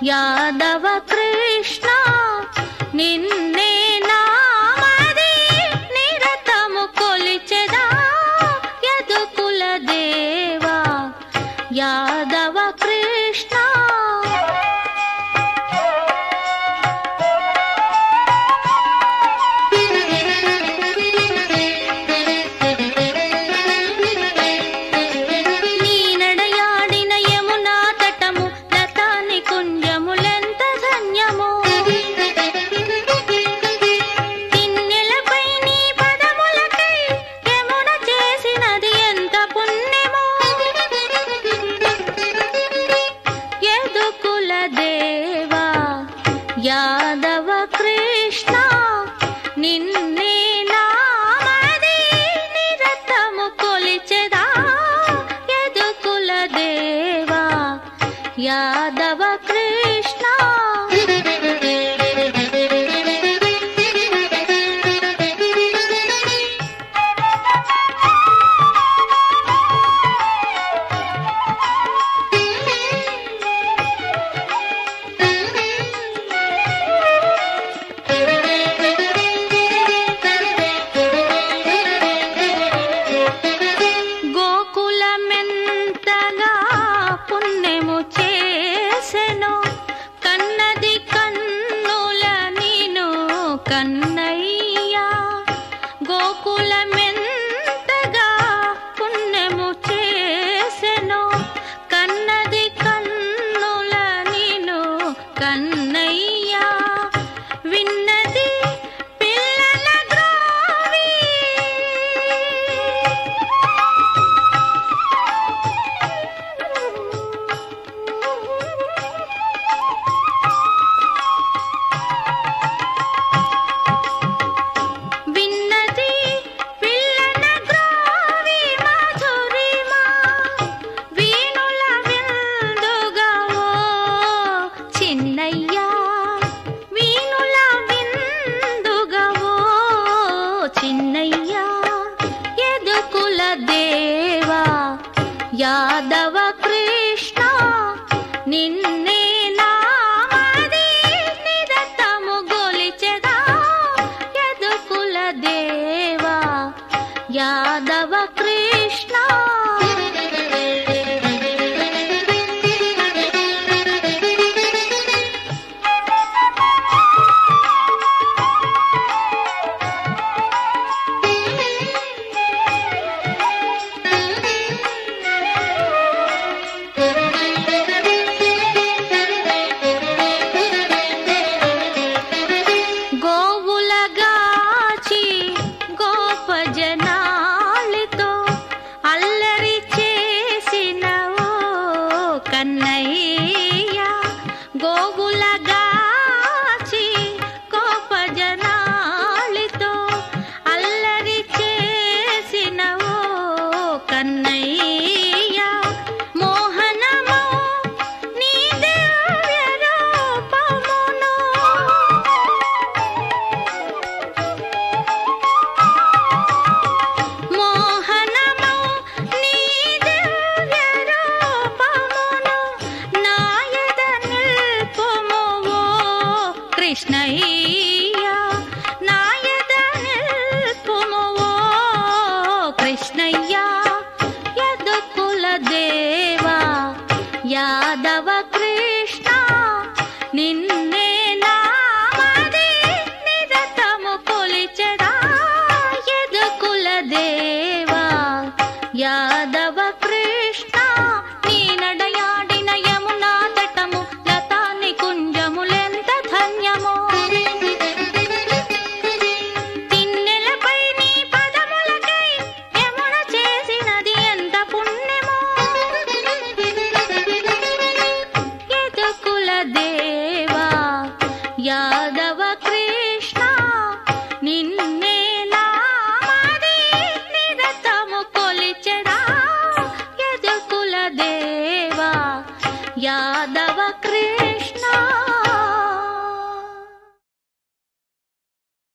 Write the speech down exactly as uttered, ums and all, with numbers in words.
యాదవ కృష్ణ నిన్నే నామది నిరతము కొలిచెదా యదుకుల దేవా యాదవ కృష్ణ యాదవ కృష్ణ నిన్నే నామది నిరతము కొలిచెదా యదుకుల దేవా యాదవ కృష్ణ కన్నయ్య గోకులమెంతగా పుణ్యము చేసెను కన్నది కన్నుల నిను కన్నయ్య విన్నది పిల్లల గ్రోవి యాదవ కృష్ణ నిన్నే నామది నిరతము గొలిచెదా యదుకుల దేవా యాదవ కృష్ణ కన్నయ్య గోగులగాచి కోప జనాలితో అల్లరి చేసినవో కన్నయ్య మోహనమో నీ దివ్య రూపమును మోహనమో నీ దివ్య కృష్ణయ్య నాయద నిల్పుమో కృష్ణయ్య యదుకుల దేవా యాదవ కృష్ణ నిన్నే నామది నిరతము కొలిచెదా యదుకుల దేవా యాదవ కృష్ణ నీ నడయాడిన యమునా తటము లతాని కుంజములెంత ధన్యమో తిన్నెలపై నీ పదములకై యమున చేసినది ఎంత పుణ్యమో యదుకుల దేవా యాదవ కృష్ణ నిన్నే నామది నిరతము కొలిచెదా యదుకుల దేవా యాదవ కృష్ణ